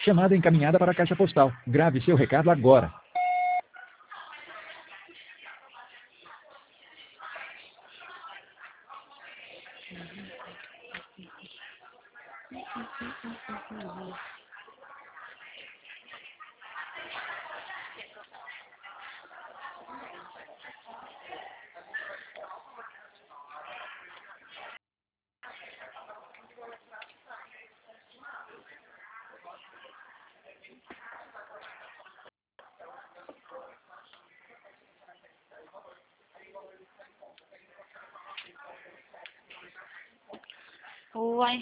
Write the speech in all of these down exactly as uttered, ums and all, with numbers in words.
Chamada encaminhada para a caixa postal. Grave seu recado agora. Uai.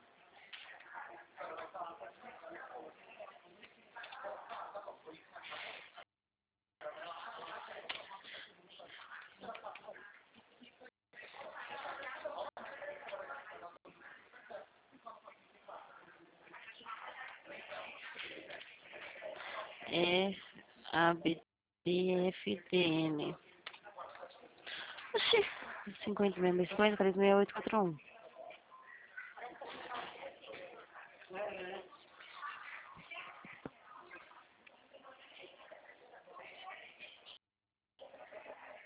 F, A, B, D, F, D, N. Oxi. cinquenta, cinquenta, cinquenta, três, seis, oito, quatro, um.